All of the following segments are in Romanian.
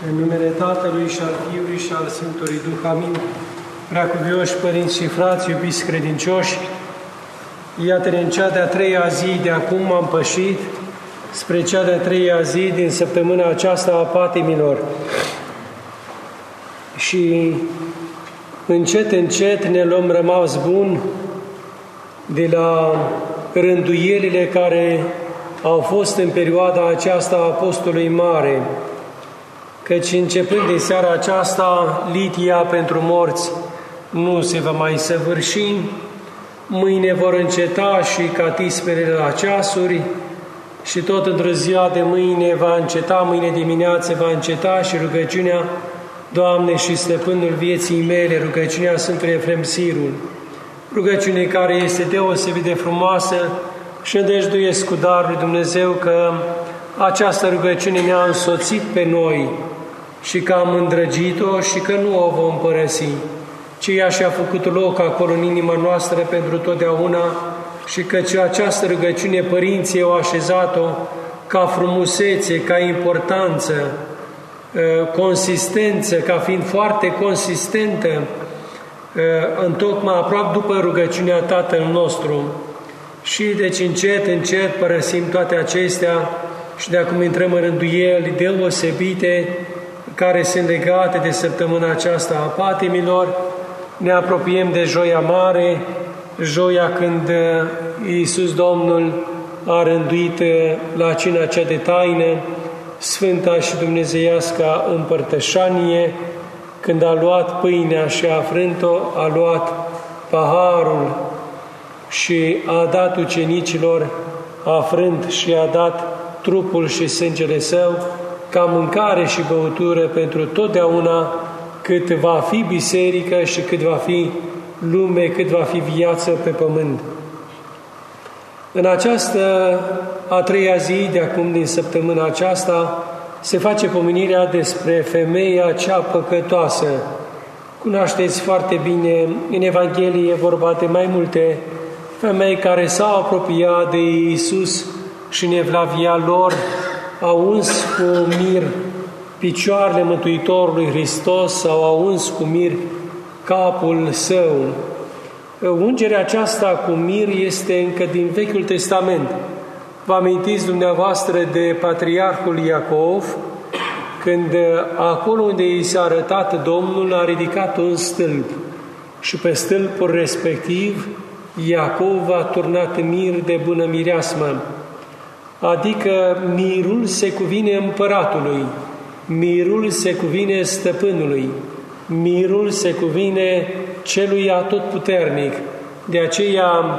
În numele Tatălui și al Fiului și al Sfântului Duh, amin. Preacuvioși părinți și frați, iubiți credincioși, iată-ne în cea de-a treia zi de acum am pășit spre cea de-a treia zi din săptămâna aceasta a patimilor. Și încet, încet ne luăm rămas bun de la rânduielile care au fost în perioada aceasta a Postului Mare, căci începând din seara aceasta, litia pentru morți nu se va mai săvârși, mâine vor înceta și catismele la ceasuri și tot într-o ziua de mâine va înceta, mâine dimineață va înceta și rugăciunea Doamne și Stăpânul vieții mele, rugăciunea Sfântului Efrem Sirul, rugăciune care este deosebit de frumoasă și îndăjduiesc cu darul lui Dumnezeu că această rugăciune ne-a însoțit pe noi și că am îndrăgit-o și că nu o vom părăsi, ci ea și-a făcut loc acolo în inima noastră pentru totdeauna și că această rugăciune părinții au așezat-o ca frumusețe, ca importanță, consistență, ca fiind foarte consistentă, întocmai aproape după rugăciunea Tatăl nostru. Și deci încet, încet părăsim toate acestea și de acum intrăm în rânduieli deosebite care sunt legate de săptămâna aceasta a patimilor. Ne apropiem de Joia Mare, joia când Iisus Domnul a rânduit la cina cea de taină Sfânta și Dumnezeiasca împărtășanie, când a luat pâinea și a frânt-o, a luat paharul și a dat ucenicilor, a frânt și a dat trupul și sângele Său, ca mâncare și băutură pentru totdeauna, cât va fi biserică și cât va fi lume, cât va fi viață pe pământ. În această a treia zi de acum din săptămâna aceasta se face pomenirea despre femeia cea păcătoasă. Cunoașteți foarte bine, în Evanghelie e vorba de mai multe femei care s-au apropiat de Iisus și în evlavia lor au uns cu mir picioarele Mântuitorului Hristos sau au uns cu mir capul Său. Ungerea aceasta cu mir este încă din Vechiul Testament. Vă amintiți dumneavoastră de Patriarhul Iacov, când acolo unde i s-a arătat Domnul a ridicat un stâlp și pe stâlpul respectiv Iacov a turnat mir de bună mireasmă, adică mirul se cuvine împăratului, mirul se cuvine stăpânului, mirul se cuvine celui atotputernic. De aceea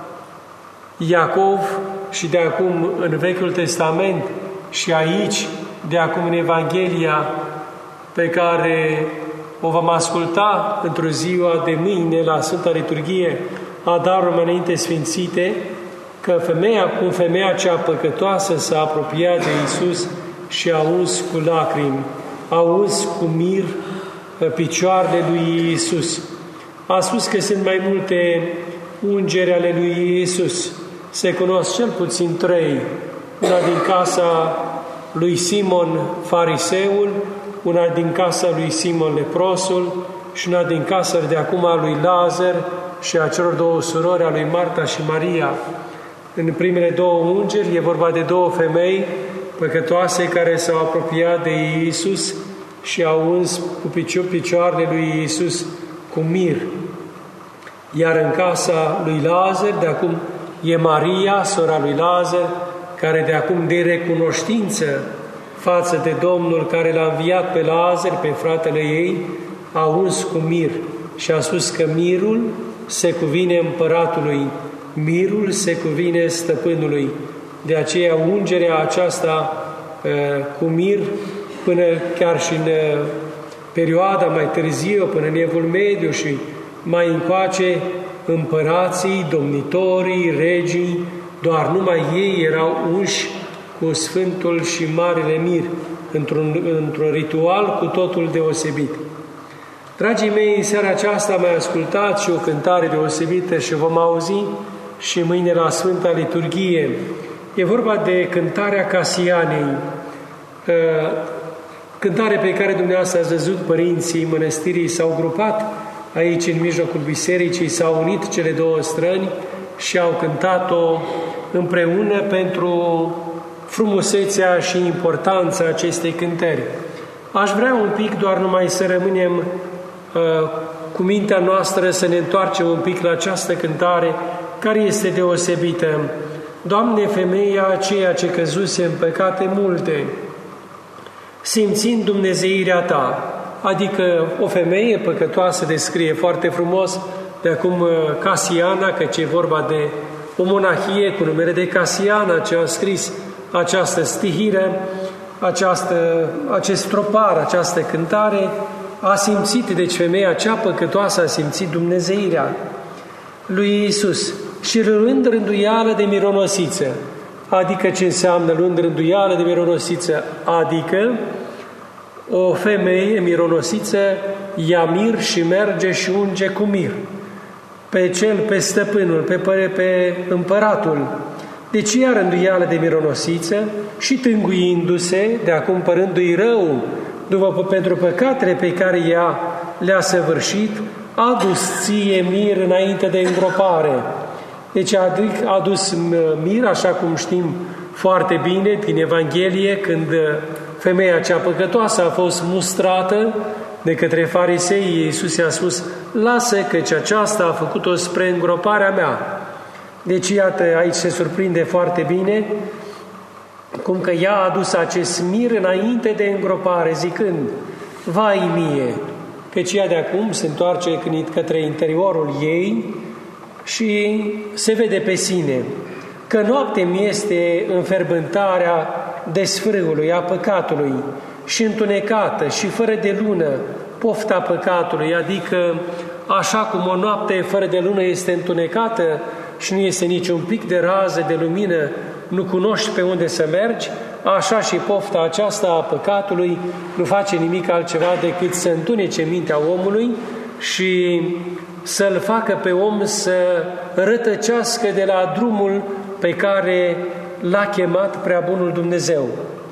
Iacov și de acum în Vechiul Testament și aici, de acum în Evanghelia pe care o vom asculta într-o ziua de mâine la Sfânta Liturghie a darurilor înainte sfințite, că femeia cea păcătoasă s-a apropiat de Iisus și a uns cu lacrimi, a uns cu mir picioarele lui Iisus. A spus că sunt mai multe ungeri ale lui Iisus. Se cunosc cel puțin trei. Una din casa lui Simon Fariseul, una din casa lui Simon Leprosul și una din casa de acum a lui Lazar și a celor două surori, a lui Marta și Maria. În primele două ungeri e vorba de două femei păcătoase care s-au apropiat de Iisus și au uns cu picioarele lui Iisus cu mir. Iar în casa lui Lazar, de acum, e Maria, sora lui Lazar, care de acum de recunoștință față de Domnul care l-a înviat pe Lazar, pe fratele ei, a uns cu mir și a spus că mirul se cuvine împăratului, mirul se cuvine stăpânului. De aceea ungerea aceasta cu mir, până chiar și în perioada mai târziu, până în Evul Mediu și mai încoace, împărații, domnitorii, regii, doar numai ei erau unși cu Sfântul și Marele Mir, într-un ritual cu totul deosebit. Dragii mei, în seara aceasta mai ascultați și o cântare deosebită și vom auzi și mâine la Sfânta Liturghie. E vorba de cântarea Casianei. cântare pe care dumneavoastră ați văzut, părinții mănăstirii s-au grupat aici în mijlocul bisericii, s-au unit cele două străni și au cântat-o împreună pentru frumusețea și importanța acestei cântări. Aș vrea un pic doar numai să rămânem cu mintea noastră, să ne întoarcem un pic la această cântare care este deosebită. Doamne, femeia aceea ce căzuse în păcate multe, simțind dumnezeirea Ta, adică o femeie păcătoasă, descrie foarte frumos de acum Casiana, căci e vorba de o monahie cu numele de Casiana, ce a scris această stihire, acest tropar, această cântare, a simțit, deci femeia cea păcătoasă a simțit dumnezeirea lui Iisus și luând rânduială de mironosiță, adică ce înseamnă luând rânduială de mironosiță, adică o femeie mironosiță ia mir și merge și unge cu mir pe stăpânul, pe împăratul. Deci ia rânduială de mironosiță și tânguindu-se, de acum părându-i rău, pentru păcatele pe care ea le-a săvârșit, a dus ție mir înainte de îngropare. Deci a adus mir, așa cum știm foarte bine din Evanghelie, când femeia cea păcătoasă a fost mustrată de către farisei, Iisus i-a spus, lasă căci aceasta a făcut-o spre îngroparea mea. Deci iată, aici se surprinde foarte bine cum că ea a adus acest mir înainte de îngropare, zicând, vai mie, căci ea de acum se întoarce către interiorul ei și se vede pe sine că noapte mi este înferbântarea desfrâului, a păcatului și întunecată și fără de lună pofta păcatului, adică așa cum o noapte fără de lună este întunecată și nu este niciun pic de rază de lumină, nu cunoști pe unde să mergi, așa și pofta aceasta a păcatului nu face nimic altceva decât să întunece mintea omului și să-l facă pe om să rătăcească de la drumul pe care l-a chemat prea bunul Dumnezeu.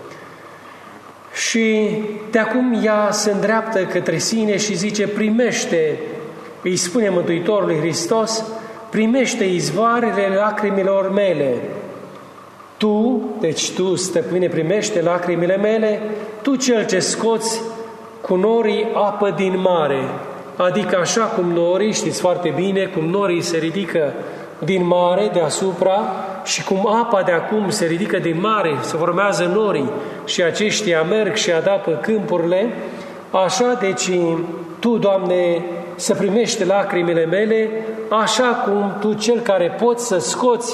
Și de acum ea se îndreaptă către sine și zice, primește, îi spune Mântuitorului Hristos, primește izvoarele lacrimilor mele. Tu, deci tu, stăpâne, primește lacrimile mele, tu cel ce scoți cu norii apă din mare. Adică așa cum norii, știți foarte bine, cum norii se ridică din mare deasupra și cum apa de acum se ridică din mare, se formează norii și aceștia merg și adapă câmpurile, așa, deci Tu, Doamne, să primești lacrimile mele, așa cum Tu, cel care poți să scoți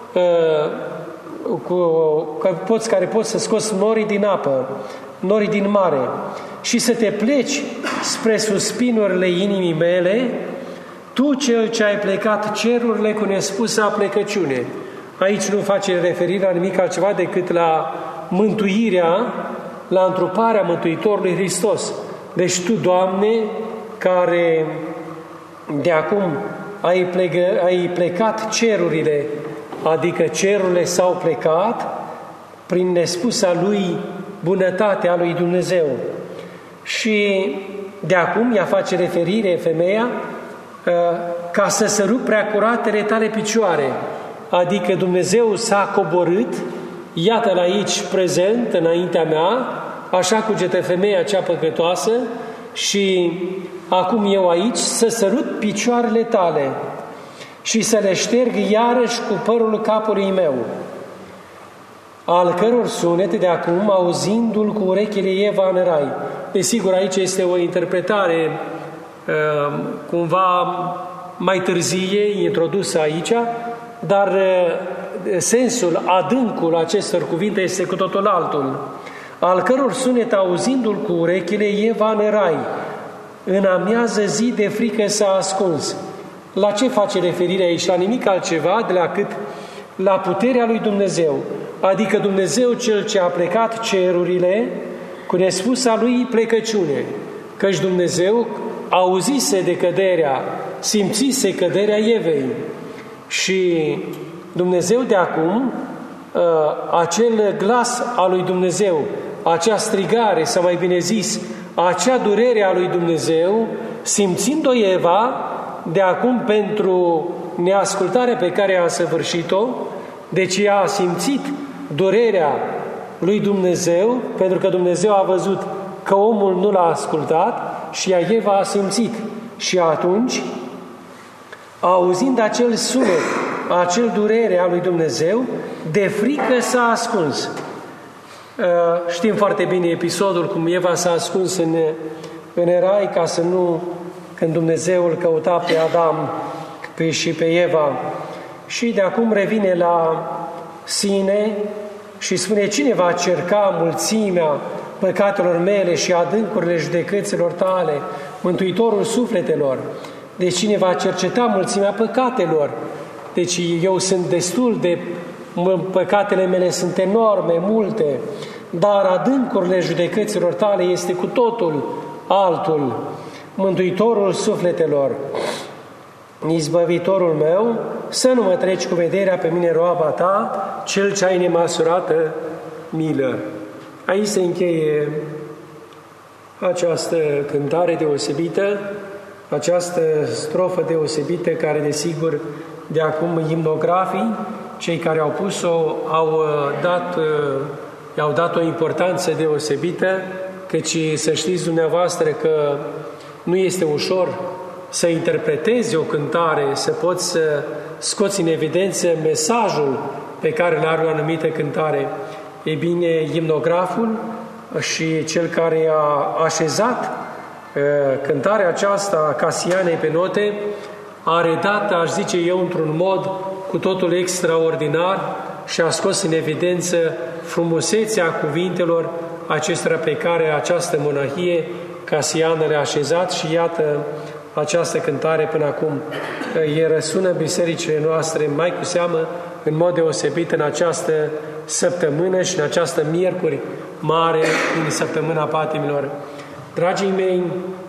care poți să scoți norii din apă, norii din mare și să te pleci spre suspinurile inimii mele, Tu, cel ce ai plecat cerurile cu nespusă plecăciune. Aici nu face referire la nimic altceva decât la mântuirea, la întruparea Mântuitorului Hristos. Deci Tu, Doamne, care de acum ai plecat cerurile, adică cerurile s-au plecat prin nespusa Lui bunătatea lui Dumnezeu. Și de acum ea face referire, femeia, ca să sărup prea curatele Tale picioare, adică Dumnezeu s-a coborât, iată-L aici prezent înaintea mea, așa cugetă femeia cea păcătoasă și acum eu aici să sărut picioarele Tale și să le șterg iarăși cu părul capului meu, al căror sunet de acum auzindu-l cu urechile Eva în rai. Desigur, aici este o interpretare cumva mai târzie, introdusă aici, dar sensul, adâncul acestor cuvinte este cu totul altul. Al căror sunet auzindu-l cu urechile Eva în rai, în amiază zi de frică s-a ascuns. La ce face referire aici? La nimic altceva decât la puterea lui Dumnezeu, adică Dumnezeu cel ce a plecat cerurile cu nespusa lui plecăciune, căci Dumnezeu auzise de căderea, simțise căderea Evei și Dumnezeu de acum, acel glas al lui Dumnezeu, acea strigare, sau mai bine zis, acea durere a lui Dumnezeu, simțind-o Eva, de acum pentru neascultarea pe care a săvârșit-o, deci ea a simțit durerea lui Dumnezeu, pentru că Dumnezeu a văzut că omul nu l-a ascultat și Eva a simțit. Și atunci, auzind acel sunet, acel durere a lui Dumnezeu, de frică s-a ascuns. Știm foarte bine episodul cum Eva s-a ascuns în rai ca să nu, când Dumnezeu îl căuta pe Adam și pe Eva. Și de acum revine la sine și spune: cine va cerca mulțimea păcatelor mele și adâncurile judecăților tale, Mântuitorul sufletelor? Deci cine va cerceta mulțimea păcatelor? Deci eu sunt destul de... păcatele mele sunt enorme, multe, dar adâncurile judecăților tale este cu totul altul. Mântuitorul sufletelor, izbăvitorul meu, să nu mă treci cu vederea pe mine, roaba ta, cel ce ai nemăsurată milă. Aici se încheie această cântare deosebită, această strofă deosebită care, desigur, de acum imnografii, cei care au pus-o, i-au dat o importanță deosebită, căci să știți dumneavoastră că nu este ușor să interpretezi o cântare, să poți să scoți în evidență mesajul pe care îl are o anumită cântare. Ei bine, imnograful și cel care a așezat cântarea aceasta Casianei pe note a redat, aș zice eu, într-un mod cu totul extraordinar și a scos în evidență frumusețea cuvintelor acestora pe care această monahie casiană le-a așezat și iată această cântare până acum e răsună în bisericile noastre, mai cu seamă în mod deosebit în această săptămână și în această miercuri mare din săptămâna patimilor. Dragii mei,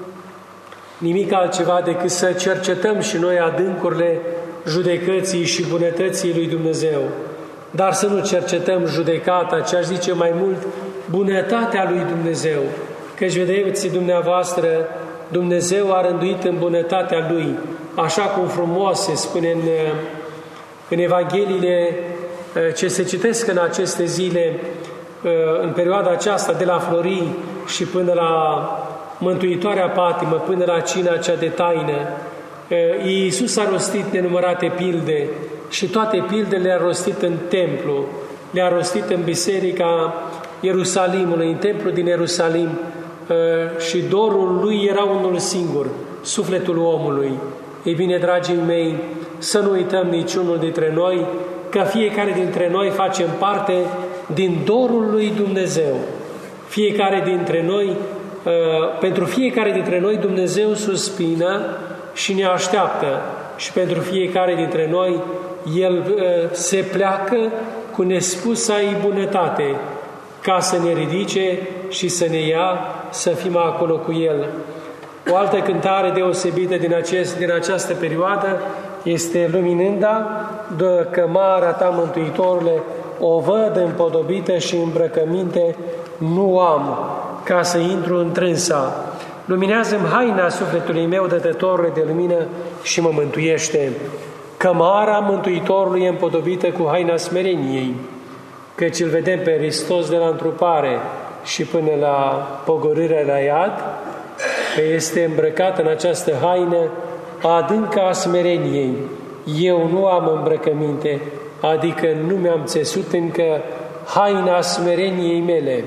nimic altceva decât să cercetăm și noi adâncurile judecății și bunătății lui Dumnezeu, dar să nu cercetăm judecata, ci aș zice mai mult bunătatea lui Dumnezeu. Căci vedeți dumneavoastră, Dumnezeu a rânduit în bunătatea Lui, așa cum frumos se spune în Evangheliile ce se citesc în aceste zile, în perioada aceasta de la Florii și până la mântuitoarea patimă, până la cina cea de taină. Iisus a rostit nenumărate pilde și toate pildele le-a rostit în templu, le-a rostit în biserica Ierusalimului, în templul din Ierusalim, și dorul lui era unul singur, sufletul omului. Ei bine, dragii mei, să nu uităm niciunul dintre noi că fiecare dintre noi facem parte din dorul lui Dumnezeu. Fiecare dintre noi, pentru fiecare dintre noi Dumnezeu suspină și ne așteaptă și pentru fiecare dintre noi El se pleacă cu nespusa bunătate ca să ne ridice și să ne ia să fim acolo cu El. O altă cântare deosebită din această perioadă este Luminânda, de cămara ta, Mântuitorule, o văd împodobită și îmbrăcăminte nu am ca să intru întrânsa. Luminează-mi haina sufletului meu, Dătătorule de lumină, și mă mântuiește. Cămara Mântuitorului e împodobită cu haina smereniei, căci îl vedem pe Hristos de la întrupare și până la pogorârea la iad, că este îmbrăcat în această haină adâncă a smereniei. Eu nu am îmbrăcăminte, adică nu mi-am țesut încă haina smereniei mele.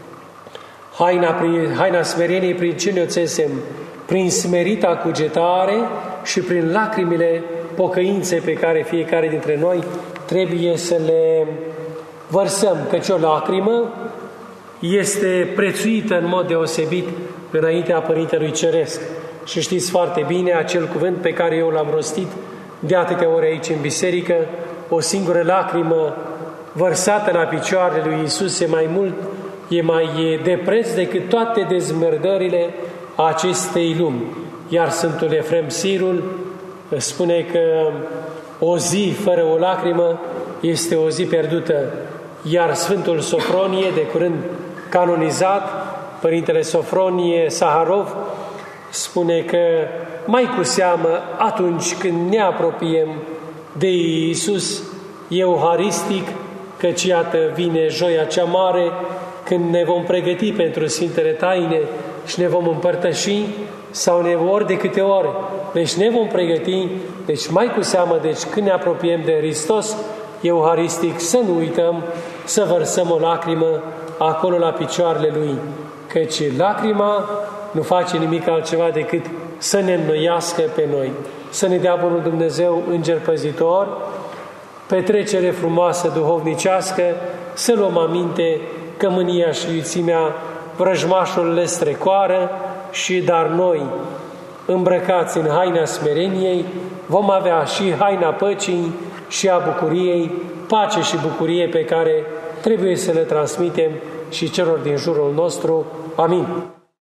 Haina smereniei prin ce ne-o țesem? Prin smerita cugetare și prin lacrimile pocăinței pe care fiecare dintre noi trebuie să le vărsăm, căci o lacrimă este prețuită în mod deosebit înaintea Părintelui Ceresc. Și știți foarte bine acel cuvânt pe care eu l-am rostit de atâtea ori aici în biserică, o singură lacrimă vărsată la picioarele lui Iisus e mai de preț decât toate dezmerdările acestei lumi. Iar Sfântul Efrem Sirul spune că o zi fără o lacrimă este o zi pierdută. Iar Sfântul Sopronie, de curând canonizat, Părintele Sofronie Saharov spune că mai cu seamă atunci când ne apropiem de Iisus euharistic, căci iată vine joia cea mare, când ne vom pregăti pentru Sfintele Taine și ne vom împărtăși, sau ori de câte ori, deci ne vom pregăti, deci mai cu seamă, deci când ne apropiem de Hristos euharistic, să nu uităm să vărsăm o lacrimă acolo la picioarele Lui, căci lacrima nu face nimic altceva decât să ne înnoiască pe noi. Să ne dea Bunul Dumnezeu, Înger Păzitor, petrecere frumoasă duhovnicească, să luăm aminte că mânia și iuțimea vrăjmașul le strecoară și dar noi, îmbrăcați în haina smereniei, vom avea și haina păcii și a bucuriei, pace și bucurie pe care trebuie să le transmitem și celor din jurul nostru. Amin.